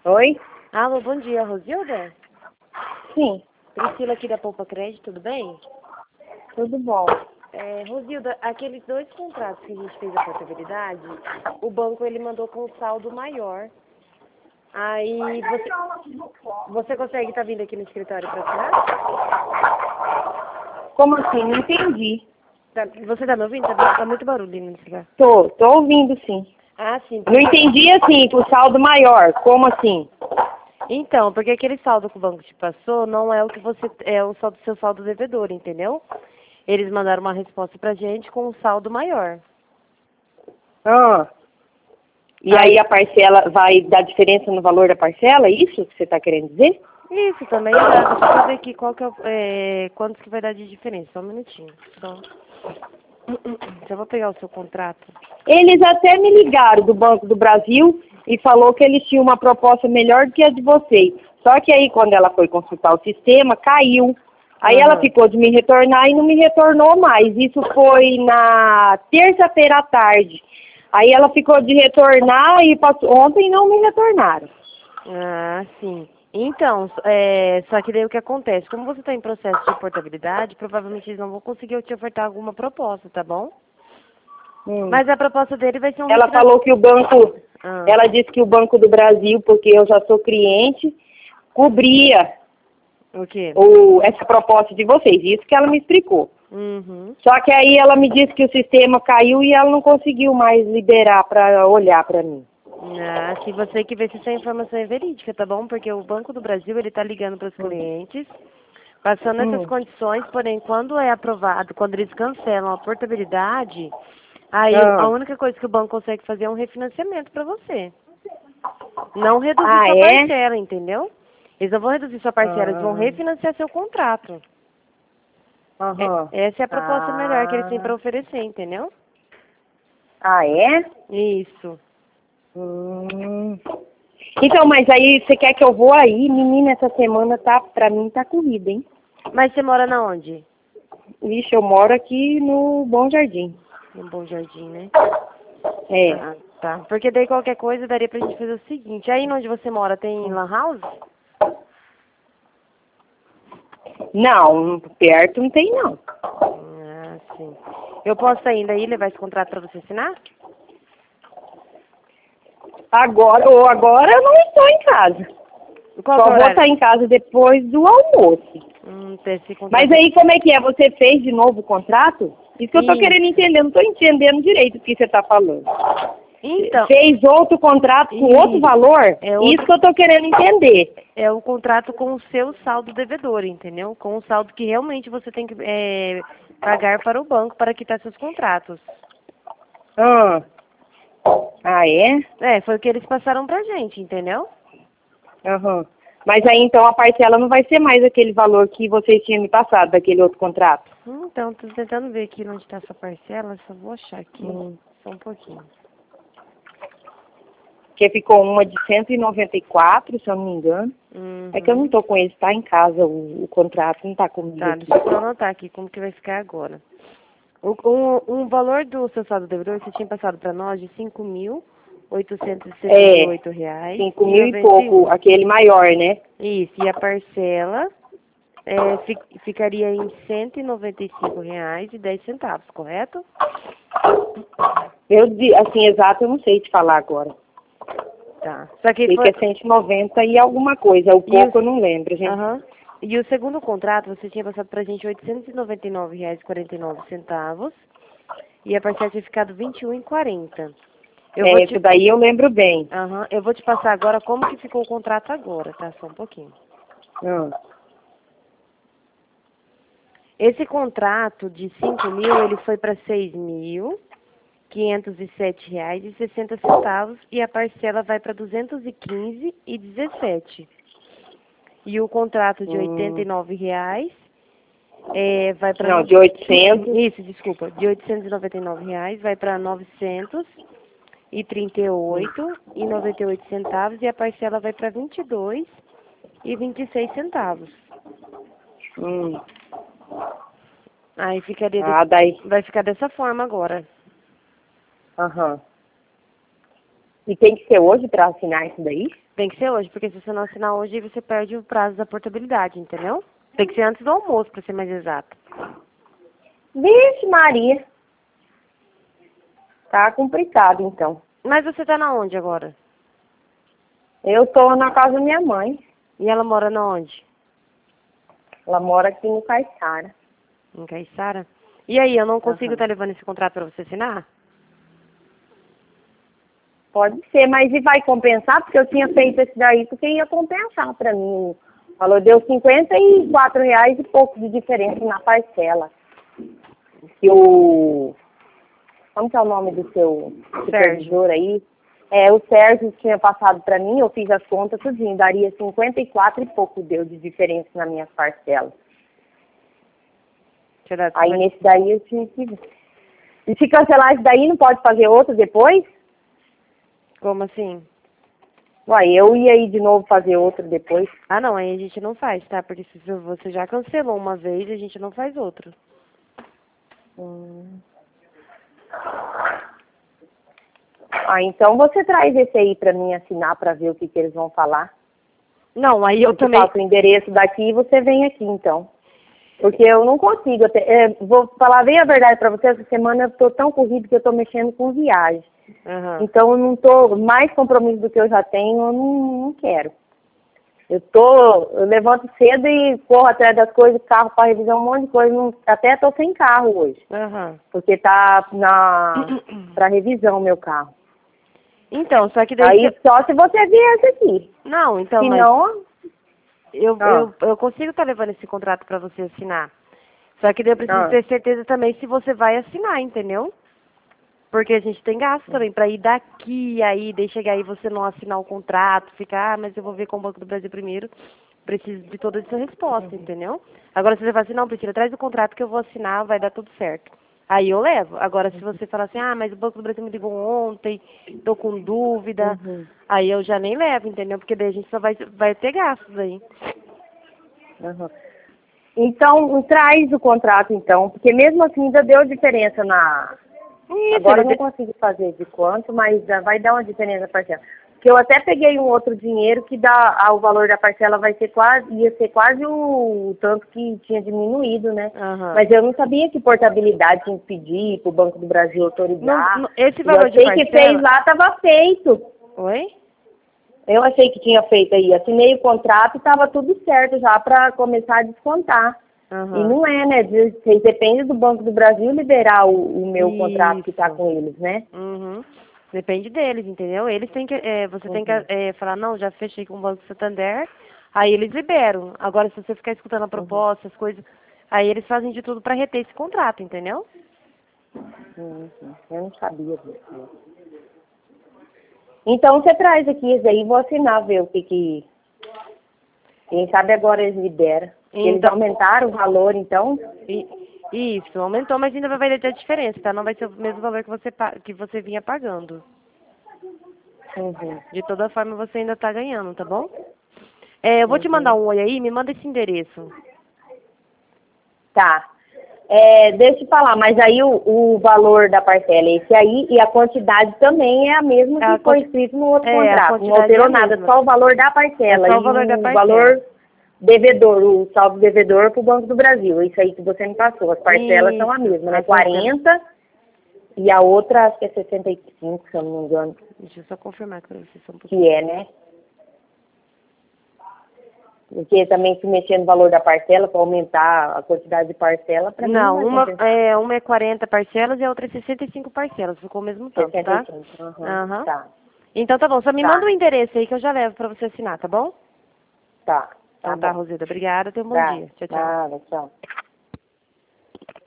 Oi? Alô, bom dia, Rosilda? Sim, Priscila aqui da Poupa Crédito, tudo bem? tudo bom. Rosilda, aqueles 2 contratos que a gente fez a portabilidade, o banco ele mandou com um saldo maior. Aí você consegue estar vindo aqui no escritório para assinar? Como assim? Não entendi. Você tá me ouvindo? Tá muito barulho no celular. Tô ouvindo sim. Ah, sim. Não entendi assim, com o saldo maior. Como assim? Então, porque aquele saldo que o banco te passou não é o que você é o saldo, seu saldo devedor, entendeu? Eles mandaram uma resposta pra gente com um saldo maior. Ah. E aí a parcela vai dar diferença no valor da parcela? É isso que você está querendo dizer? Isso também dá. Deixa eu ver aqui qual que quantos que vai dar de diferença. Só um minutinho. Só vou pegar o seu contrato. Eles até me ligaram do Banco do Brasil e falou que eles tinham uma proposta melhor do que a de vocês. Só que aí quando ela foi consultar o sistema, caiu. Aí ela ficou de me retornar e não me retornou mais. Isso foi na terça-feira à tarde. Aí ela ficou de retornar e ontem não me retornaram. Ah, sim. Então, só que daí o que acontece? Como você está em processo de portabilidade, provavelmente eles não vão conseguir te ofertar alguma proposta, tá bom? Mas a proposta dele vai ser um Ela falou que o banco, Ah. ela disse que o Banco do Brasil, porque eu já sou cliente, cobria O quê? essa proposta de vocês. Isso que ela me explicou. Uhum. Só que aí ela me disse que o sistema caiu e ela não conseguiu mais liberar para olhar para mim. Ah, se você que ver se essa informação é verídica, tá bom? Porque o Banco do Brasil, ele tá ligando para os clientes, passando essas condições, porém, quando é aprovado, quando eles cancelam a portabilidade, aí a única coisa que o banco consegue fazer é um refinanciamento para você. Não reduzir sua parcela, entendeu? Eles não vão reduzir sua parcela, eles vão refinanciar seu contrato. Essa é a proposta melhor que eles têm para oferecer, entendeu? Ah, é? Isso. Então, mas aí você quer que eu vou aí? Menina, essa semana pra mim tá corrida, hein? Mas você mora na onde? Ixi, eu moro aqui no Bom Jardim. No Bom Jardim, né? É. Ah, tá. Porque daí qualquer coisa daria pra gente fazer o seguinte. Aí onde você mora tem lan house? Não, perto não tem não. Ah, sim. Eu posso ainda ir levar esse contrato pra você assinar? Agora eu não estou em casa. Qual Só que é o vou horário? estar em casa depois do almoço. Esse contrato. Mas aí como é que é? Você fez de novo o contrato? Isso que eu tô querendo entender, não tô entendendo direito o que você tá falando. Então, Fez outro contrato com outro valor? Isso que eu tô querendo entender. é o contrato com o seu saldo devedor, entendeu? Com o saldo que realmente você tem que pagar para o banco para quitar seus contratos. Ah, é? Foi o que eles passaram pra gente, entendeu? Mas aí então a parcela não vai ser mais aquele valor que vocês tinham me passado, daquele outro contrato? Então, tô tentando ver aqui onde está essa parcela, só vou achar aqui, só um pouquinho. Que ficou uma de 194, se eu não me engano. É que eu não tô com ele, tá em casa, o contrato não tá comigo. Tá, deixa eu só anotar aqui como que vai ficar agora. O valor do seu saldo devedor, você tinha passado para nós de R$ 5.878. 5 mil e pouco, aquele maior, né? Isso, e a parcela ficaria em R$ 195,10, correto? Assim, exato, eu não sei te falar agora. Tá. Só que sei que é 190 e alguma coisa, o pouco eu não lembro, gente. E o segundo contrato, você tinha passado pra gente R$ 899,49. E a parcela tinha ficado R$ 21,40. Isso daí eu lembro bem. Eu vou te passar agora como que ficou o contrato agora, tá? Só um pouquinho. Esse contrato de 5 mil, ele foi para R$ 6.507,60 e a parcela vai para R$ 215,17. E o contrato de R$ 89 vai para... Não, de 800. Isso, desculpa. De R$ 899 vai para R$ 938,98 e a parcela vai para R$ 22,26. Aí ficaria vai ficar dessa forma agora. E tem que ser hoje para assinar isso daí? Tem que ser hoje, porque se você não assinar hoje, você perde o prazo da portabilidade, entendeu? Tem que ser antes do almoço, para ser mais exato. Vixe, Maria. Tá complicado, então. Mas você tá na onde agora? Eu tô na casa da minha mãe. E ela mora na onde? Ela mora aqui no Caiçara. Em Caiçara? E aí, eu não consigo Aham. estar levando esse contrato para você assinar? Pode ser, mas e vai compensar? Porque eu tinha feito esse daí porque ia compensar pra mim. Falou, deu R$ 54 e pouco de diferença na parcela. E o... Como que é o nome do seu supervisor aí? O Sérgio tinha passado pra mim, eu fiz as contas tudinho, daria 54 e pouco deu de diferença na minha parcela. Aí nesse daí eu tinha que... E se cancelar isso daí, não pode fazer outro depois? Como assim? Uai, eu ia ir de novo fazer outro depois. Ah, não, aí a gente não faz, tá? Porque se você já cancelou uma vez, a gente não faz outro. Então você traz esse aí pra mim assinar pra ver o que eles vão falar. Não, aí eu também... Passa o endereço daqui e você vem aqui, então. Porque eu não consigo. Vou falar bem a verdade pra você, essa semana eu tô tão corrido que eu tô mexendo com viagem. Uhum. Então eu não tô mais compromisso do que eu já tenho, eu não quero. Eu levanto cedo e corro atrás das coisas, carro para revisar um monte de coisa, até tô sem carro hoje. Uhum. Porque tá pra revisão o meu carro. Então, só que daí... Aí só se você viesse aqui. Não, então, Se mas... não... Eu consigo estar levando esse contrato para você assinar. Só que daí eu preciso ter certeza também se você vai assinar, entendeu? Porque a gente tem gasto também para ir daqui, aí, daí chegar aí você não assinar o contrato, ficar, mas eu vou ver com o Banco do Brasil primeiro. Preciso de toda essa resposta, entendeu? Agora se você fala assim, não, Priscila, traz o contrato que eu vou assinar, vai dar tudo certo. Aí eu levo. Agora se você falar assim, mas o Banco do Brasil me ligou ontem, tô com dúvida, aí eu já nem levo, entendeu? Porque daí a gente só vai ter gastos aí. Então, traz o contrato então, porque mesmo assim ainda deu diferença na... Agora eu não consigo fazer de quanto, mas vai dar uma diferença na parcela. Porque eu até peguei um outro dinheiro que dá, o valor da parcela ia ser quase o tanto que tinha diminuído, né? Mas eu não sabia que portabilidade tinha que pedir para o Banco do Brasil autorizar. Esse valor de parcela... Eu achei que fez lá, estava feito. Oi? Eu achei que tinha feito aí. Assinei o contrato e estava tudo certo já para começar a descontar. E não é, né? Depende do Banco do Brasil liberar o meu contrato que está com eles, né? Depende deles, entendeu? Eles têm que, você tem que falar, não, já fechei com o Banco Santander, aí eles liberam. Agora, se você ficar escutando a proposta, as coisas, aí eles fazem de tudo para reter esse contrato, entendeu? Eu não sabia disso. Então, você traz aqui isso aí, vou assinar, ver o que... Quem sabe agora eles liberam. Eles aumentaram o valor, então? Isso, aumentou, mas ainda vai ter diferença, tá? Não vai ser o mesmo valor que você vinha pagando. De toda forma, você ainda tá ganhando, tá bom? Eu vou te mandar um oi aí, me manda esse endereço. Tá. Deixa eu falar, mas aí o valor da parcela é esse aí e a quantidade também é a mesma que foi escrito no outro contrato. Não alterou nada, só o valor da parcela. Só o valor da parcela. Valor devedor, o saldo devedor para o Banco do Brasil. Isso aí que você me passou. As parcelas são a mesma, né? 40 e a outra acho que é 65, se eu não me engano. Deixa eu só confirmar para vocês um pouquinho. Que né? Porque também se mexer no valor da parcela para aumentar a quantidade de parcela, para mim não uma é 40 parcelas e a outra é 65 parcelas, ficou o mesmo tanto, 65, tá? Tá. Então tá bom, só me manda o endereço aí que eu já levo para você assinar, tá bom? Tá. Então tá, Rosida, obrigada, tenha um bom dia. Tchau, tchau. Nada, tchau.